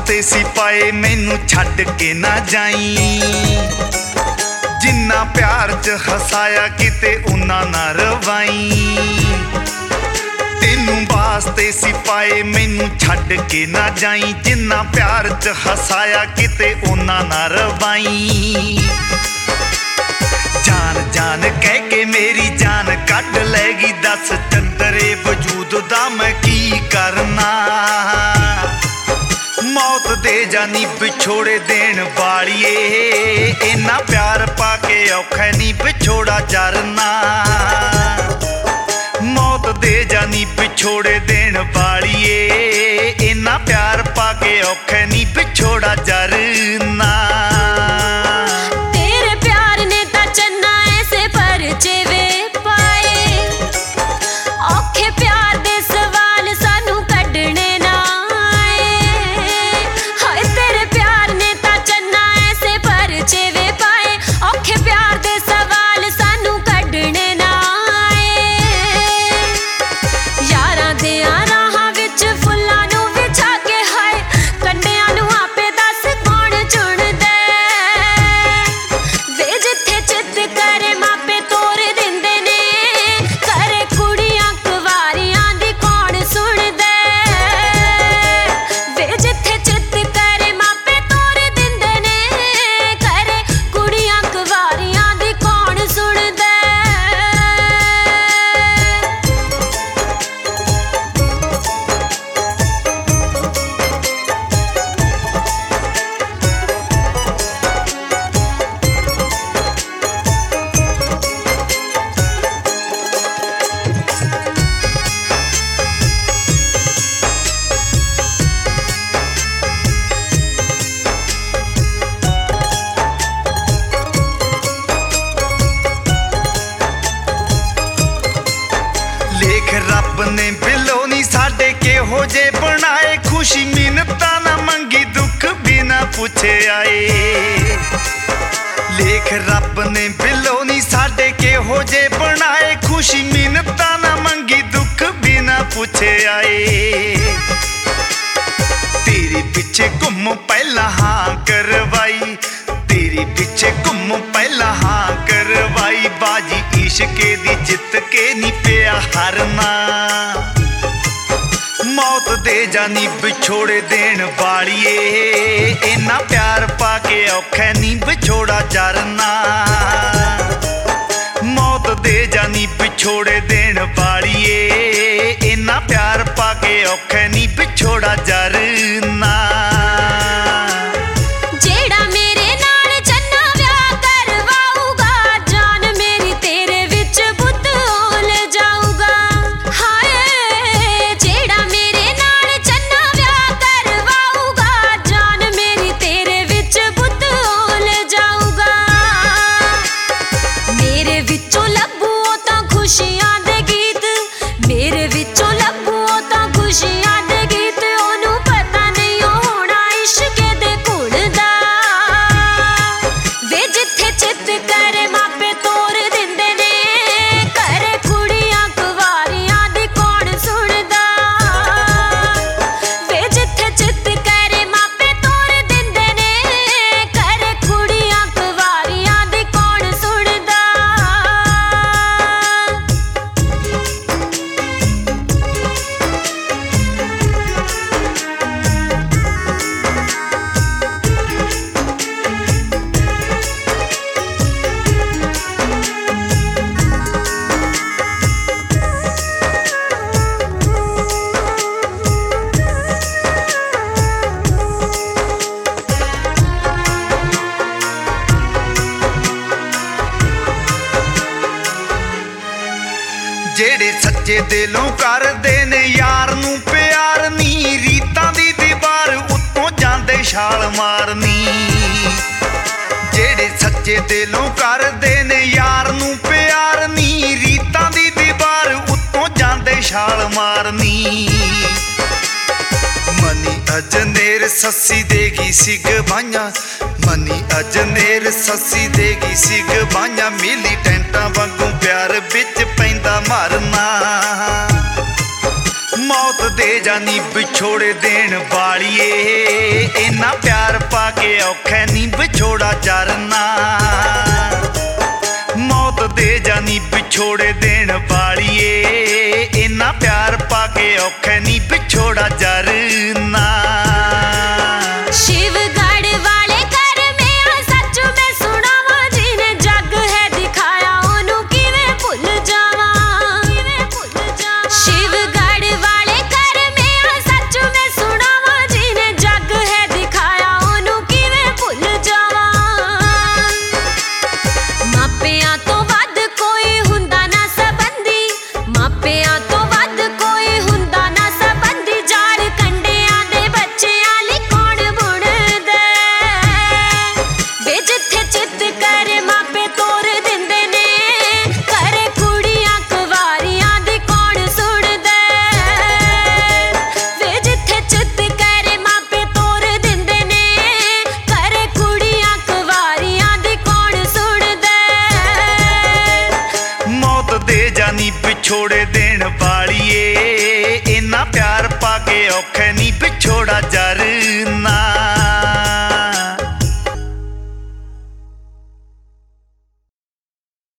वास्ते सी पाए मैनू छड्ड के ना जाई। जिन्ना प्यार च हसाया किते उन्ना ना रवाई। तेनू वास्ते सी पाए मैनू छड्ड के ना जाई। जिन्ना प्यार च हसाया किते उन्ना ना रवाई। जान जान कह के मेरी जान कढ लैगी। दस चंदरे वजूद दा मैं की करना। मौत दे जानी विछोड़े देन वालिए। इन्ना प्यार पाके औखा नी विछोड़ा जरना। मौत दे जानी विछोड़े देन वालिए। इन्ना प्यार पाके औखा नी विछोड़ा जरना। रब ने बिलो नी साडे केहो जे बनाए। खुशी मिन्नता ना मंगी दुख बिना पूछे आए। लेख रब ने बिलो नी साडे केहो जे बनाए। खुशी मिन्नता ना मंगी दुख बिना पूछे आए। तेरे पिछे घुम पहला हाँ करवाई। तेरे पिछे घुम पहला हाँ करवाई। बाजी इश्के दी जित के नी पिया हारना। मौत दे जानी विछोड़े देन वालिए। इन्ना प्यार पाके औखा नी विछोड़ा जरना। मौत दे जानी विछोड़े देन वालिए। इन्ना प्यार पाके औखा नी विछोड़ा जरना। जेड़े सच्चे दिलों करदे ने यार नू प्यार नी। रीतां दी दीवार उत्तों जांदे छाल मारनी। जेड़े सच्चे दिलों करदे ने यार नू प्यार नी। रीतां दी दीवार उत्तों जांदे छाल मारनी। मनी अजनेर सस्सी देगी सिग बाइयां। मनी अजनेर सस्सी देगी सिग बाइयां। मिली टेंटां वांगू प्यार बिच पैंदा मारना। मौत दे दे जानी विछोड़े देण वालिए, इन्ना प्यार पाके औखा नी विछोड़ा जरना। मौत दे जानी विछोड़े देण वालिए, इन्ना प्यार पाके औखा नी विछोड़ा जरना। दे जानी विछोड़े देण वालिए, इन्ना प्यार पाके औखा नी विछोड़ा जरना।